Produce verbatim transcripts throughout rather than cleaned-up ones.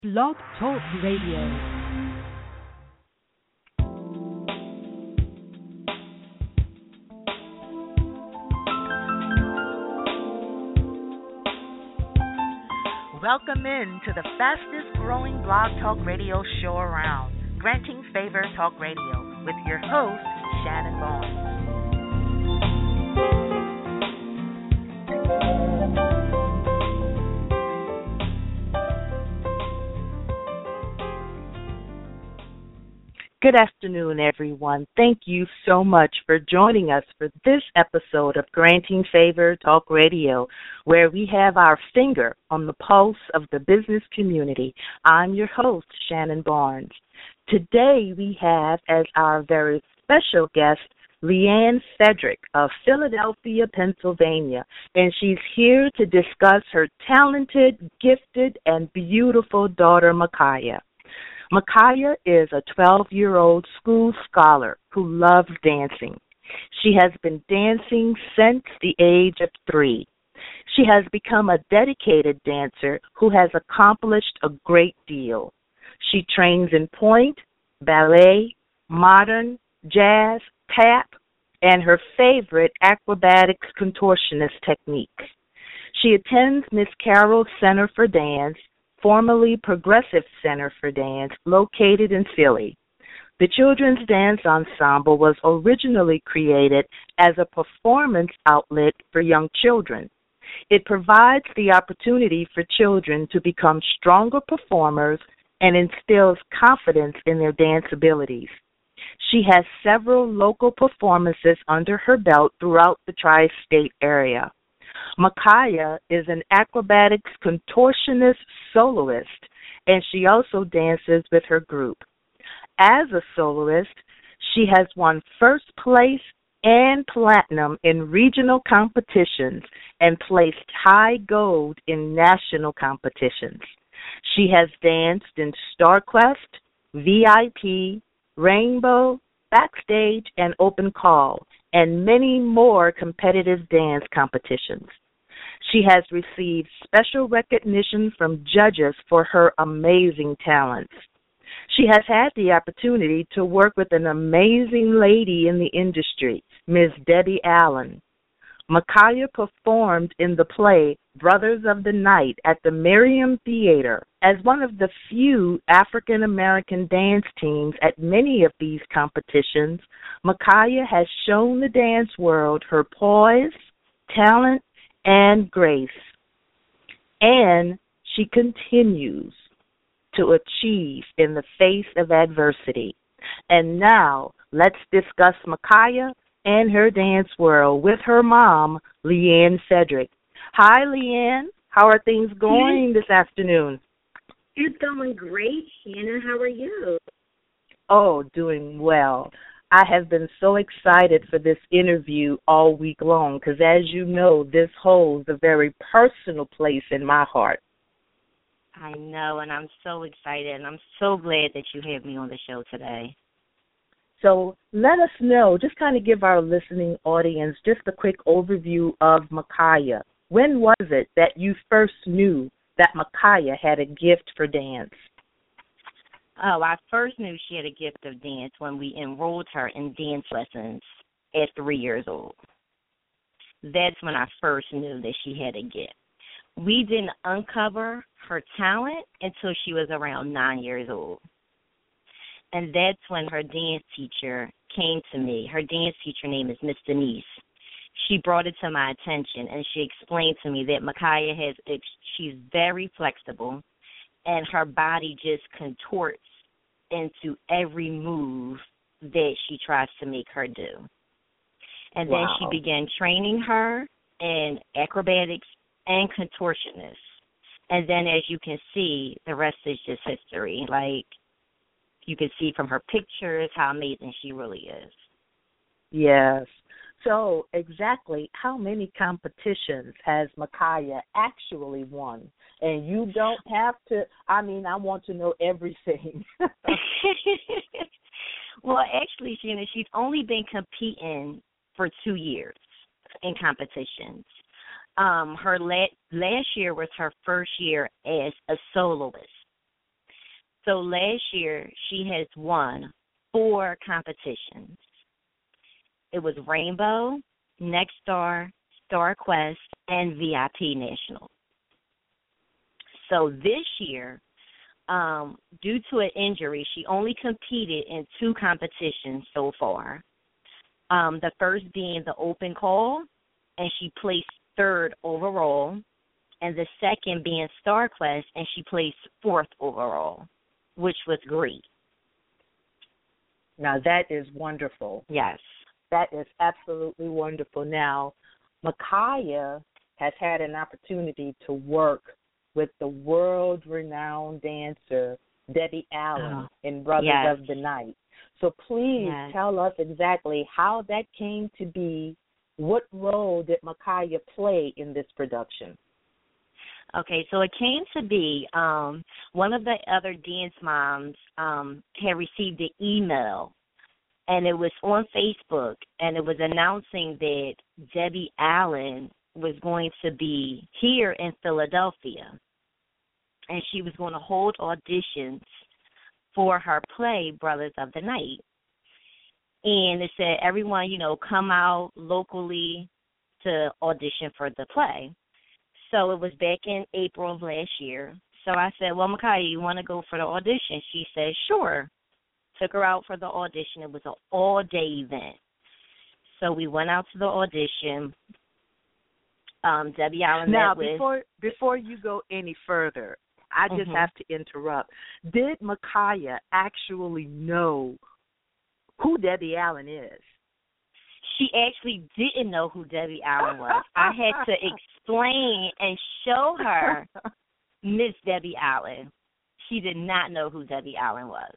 Blog Talk Radio. Welcome in to the fastest growing blog talk radio show around, Granting Favor Talk Radio, with your host, Shannon Barnes. Good afternoon, everyone. Thank you so much for joining us for this episode of Granting Favor Talk Radio, where we have our finger on the pulse of the business community. I'm your host, Shannon Barnes. Today we have as our very special guest, Leanne Cedric of Philadelphia, Pennsylvania, and she's here to discuss her talented, gifted, and beautiful daughter, Micaiah. Micaiah is a twelve-year-old school scholar who loves dancing. She has been dancing since the age of three. She has become a dedicated dancer who has accomplished a great deal. She trains in pointe, ballet, modern, jazz, tap, and her favorite acrobatics contortionist technique. She attends Miss Carroll Center for Dance, formerly Progressive Center for Dance, located in Philly. The Children's Dance Ensemble was originally created as a performance outlet for young children. It provides the opportunity for children to become stronger performers and instills confidence in their dance abilities. She has several local performances under her belt throughout the tri-state area. Micaiah is an acrobatics contortionist soloist, and she also dances with her group. As a soloist, she has won first place and platinum in regional competitions and placed high gold in national competitions. She has danced in StarQuest, V I P, Rainbow, Backstage, and Open Call, and many more competitive dance competitions. She has received special recognition from judges for her amazing talents. She has had the opportunity to work with an amazing lady in the industry, Miss Debbie Allen. Micaiah performed in the play Brothers of the Night at the Merriam Theater as one of the few African-American dance teams at many of these competitions. Micaiah has shown the dance world her poise, talent, and grace. And she continues to achieve in the face of adversity. And now, let's discuss Micaiah and her dance world with her mom, Leanne Cedric. Hi, Leanne. How are things going this afternoon? It's going great, Shannon. How are you? Oh, doing well. I have been so excited for this interview all week long because, as you know, this holds a very personal place in my heart. I know, and I'm so excited, and I'm so glad that you have me on the show today. So let us know, just kind of give our listening audience just a quick overview of Micaiah. When was it that you first knew that Micaiah had a gift for dance? Oh, I first knew she had a gift of dance when we enrolled her in dance lessons at three years old. That's when I first knew that she had a gift. We didn't uncover her talent until she was around nine years old. And that's when her dance teacher came to me. Her dance teacher name is Miss Denise. She brought it to my attention, and she explained to me that Micaiah has, she's very flexible, and her body just contorts into every move that she tries to make her do. And wow. Then she began training her in acrobatics and contortionist. And then, as you can see, the rest is just history. Like, you can see from her pictures how amazing she really is. Yes. So, exactly how many competitions has Micaiah actually won? And you don't have to, I mean, I want to know everything. Well, actually, Shannon, she's only been competing for two years in competitions. Um, her la- last year was her first year as a soloist. So last year, she has won four competitions. It was Rainbow, Next Star, Star Quest, and V I P National. So this year, um, due to an injury, she only competed in two competitions so far. Um, the first being the open call, and she placed third overall, and the second being Star Quest, and she placed fourth overall, which was great. Now, that is wonderful. Yes. That is absolutely wonderful. Now, Micaiah has had an opportunity to work with the world-renowned dancer Debbie Allen oh, in Brothers yes. of the Night. So please yes. tell us exactly how that came to be. What role did Micaiah play in this production? Okay, so it came to be um, one of the other dance moms um, had received an email, and it was on Facebook, and it was announcing that Debbie Allen was going to be here in Philadelphia, and she was going to hold auditions for her play, Brothers of the Night. And it said, everyone, you know, come out locally to audition for the play. So it was back in April of last year. So I said, well, Micaiah, you want to go for the audition? She said, sure. Took her out for the audition. It was an all-day event. So we went out to the audition. Um, Debbie Allen now, met with... before, before you go any further, I just mm-hmm. have to interrupt. Did Micaiah actually know who Debbie Allen is? She actually didn't know who Debbie Allen was. I had to explain and show her Miss Debbie Allen. She did not know who Debbie Allen was.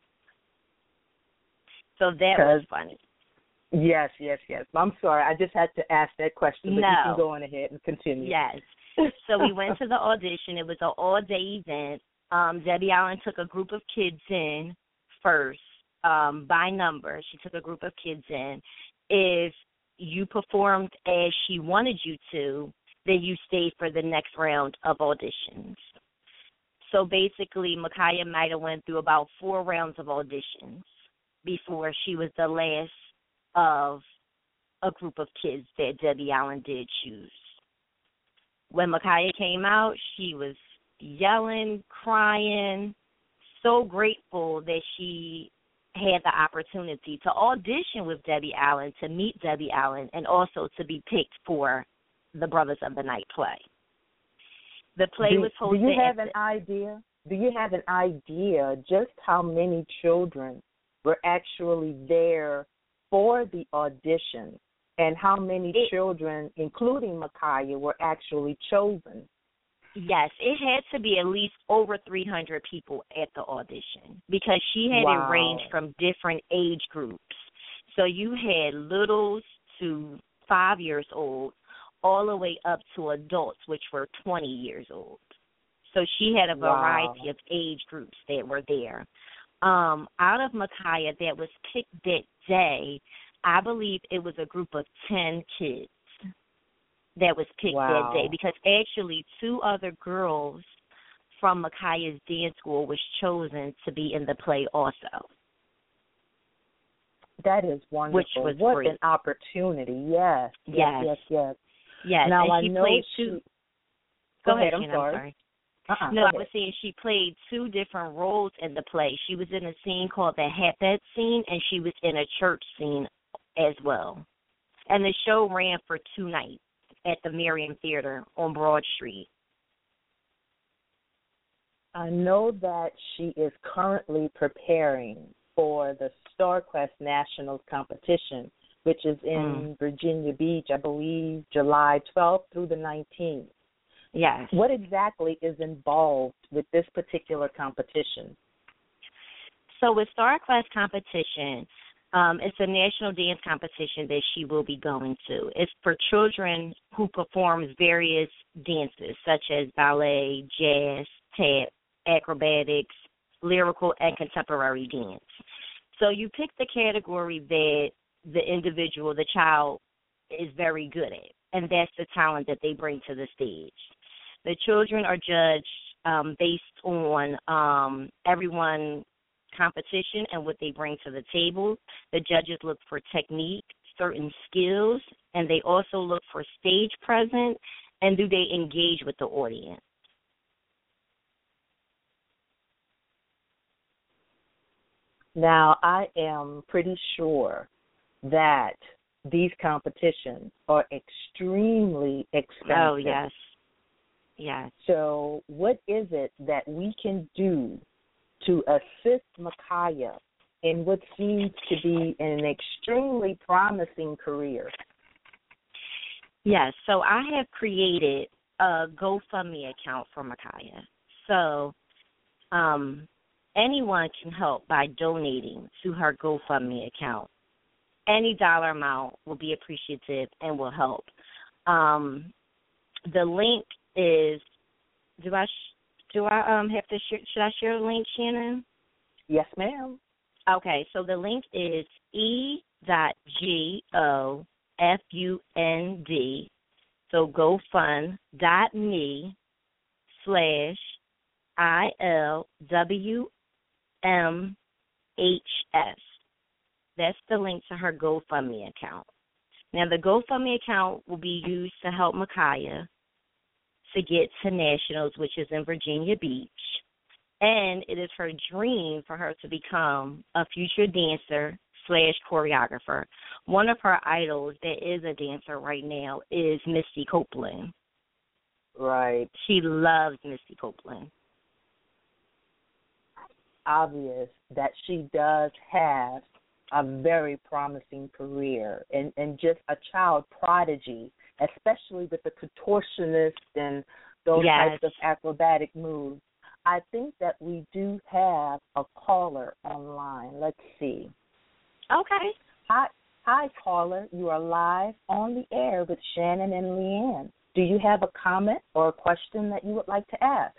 So that was funny. Yes, yes, yes. I'm sorry. I just had to ask that question, but no. you can go on ahead and continue. Yes. So we went to the audition. It was an all-day event. Um, Debbie Allen took a group of kids in first um, by number. She took a group of kids in. If you performed as she wanted you to, then you stayed for the next round of auditions. So basically, Micaiah might have went through about four rounds of auditions before she was the last of a group of kids that Debbie Allen did choose. When Micaiah came out, she was yelling, crying, so grateful that she had the opportunity to audition with Debbie Allen, to meet Debbie Allen, and also to be picked for the Brothers of the Night play. The play do, was hosted. Do you have an the, idea? Do you have an idea just how many children were actually there for the audition, and how many it, children, including Micaiah, were actually chosen? Yes, it had to be at least over three hundred people at the audition because she had wow. it ranged from different age groups. So you had littles to five years old, all the way up to adults, which were twenty years old. So she had a variety wow. of age groups that were there. Um, out of Micaiah that was picked that day, I believe it was a group of ten kids that was picked wow. that day, because actually two other girls from Micaiah's dance school was chosen to be in the play also. That is wonderful. Which was what great. An opportunity. Yes. Yes, yes, yes, yes. Yes, now, and I she know played she... two. Go, Go ahead, ahead, I'm Shannon, sorry. I'm sorry. Uh-uh, no, I was saying she played two different roles in the play. She was in a scene called the Hatbed scene, and she was in a church scene as well. And the show ran for two nights at the Merriam Theater on Broad Street. I know that she is currently preparing for the StarQuest Nationals competition, which is in mm. Virginia Beach, I believe, July twelfth through the nineteenth. Yes. What exactly is involved with this particular competition? So with StarQuest competition, um, it's a national dance competition that she will be going to. It's for children who perform various dances, such as ballet, jazz, tap, acrobatics, lyrical, and contemporary dance. So you pick the category that the individual, the child, is very good at, and that's the talent that they bring to the stage. The children are judged um, based on um, everyone competition and what they bring to the table. The judges look for technique, certain skills, and they also look for stage presence and do they engage with the audience. Now, I am pretty sure that these competitions are extremely expensive. Oh, yes. Yes. So what is it that we can do to assist Micaiah in what seems to be an extremely promising career? Yes, so I have created a GoFundMe account for Micaiah. So um, anyone can help by donating to her GoFundMe account. Any dollar amount will be appreciative and will help. Um, the link is, do I do I um have to share, should I share the link, Shannon? Yes, ma'am. Okay, so the link is e dot g o f u n d, so GoFund dot me slash I L W M H S. That's the link to her GoFundMe account. Now, the GoFundMe account will be used to help Micaiah to get to Nationals, which is in Virginia Beach. And it is her dream for her to become a future dancer slash choreographer. One of her idols that is a dancer right now is Misty Copeland. Right. She loves Misty Copeland. Obvious that she does have a very promising career and, and just a child prodigy, especially with the contortionist and those Yes. types of acrobatic moves. I think that we do have a caller online. Let's see. Okay. Hi, hi, caller. You are live on the air with Shannon and Leanne. Do you have a comment or a question that you would like to ask?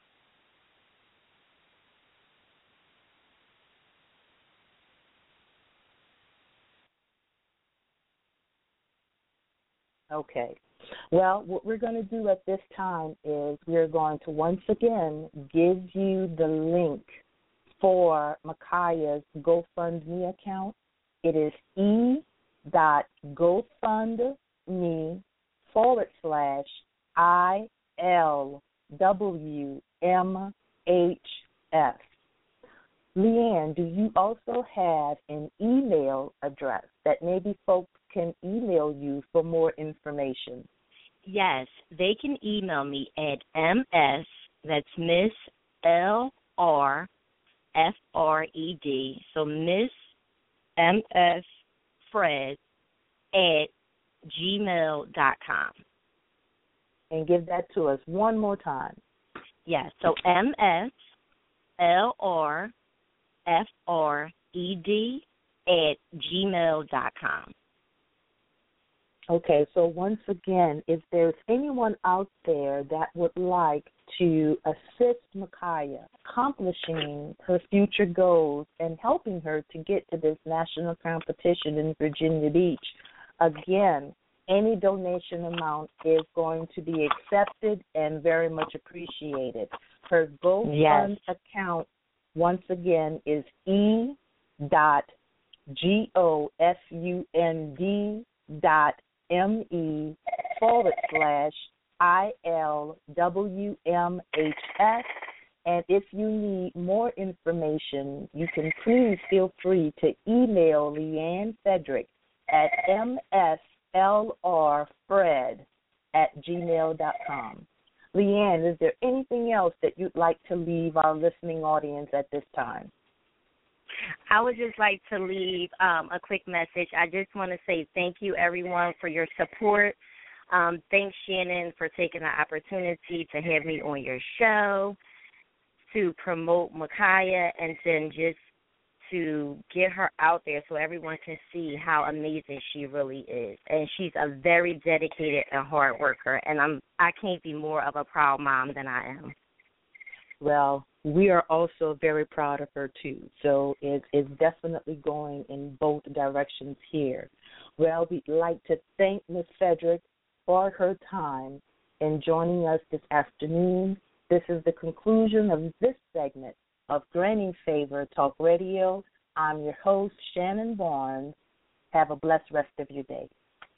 Okay. Well, what we're going to do at this time is we're going to once again give you the link for Micaiah's GoFundMe account. It is e.gofundme forward slash I L W M H F. Leanne, do you also have an email address that maybe folks can email you for more information? Yes, they can email me at ms, that's Miss L R F R E D, so Miss M S Fred at gmail dot com. And give that to us one more time. Yes, so ms L R F R E D at gmail dot com. Okay, so once again, if there's anyone out there that would like to assist Micaiah accomplishing her future goals and helping her to get to this national competition in Virginia Beach, again, any donation amount is going to be accepted and very much appreciated. Her GoFund Yes. account, once again, is e dot G O F U N D dot M-E forward slash I L W M H S. And if you need more information, you can please feel free to email Leanne Frederick at mslrfred at gmail dot com. Leanne, is there anything else that you'd like to leave our listening audience at this time? I would just like to leave um, a quick message. I just want to say thank you, everyone, for your support. Um, thanks, Shannon, for taking the opportunity to have me on your show, to promote Micaiah, and then just to get her out there so everyone can see how amazing she really is. And she's a very dedicated and hard worker, and I'm I can't be more of a proud mom than I am. Well, we are also very proud of her, too. So it is definitely going in both directions here. Well, we'd like to thank Miz Frederick for her time in joining us this afternoon. This is the conclusion of this segment of Granting Favor Talk Radio. I'm your host, Shannon Barnes. Have a blessed rest of your day.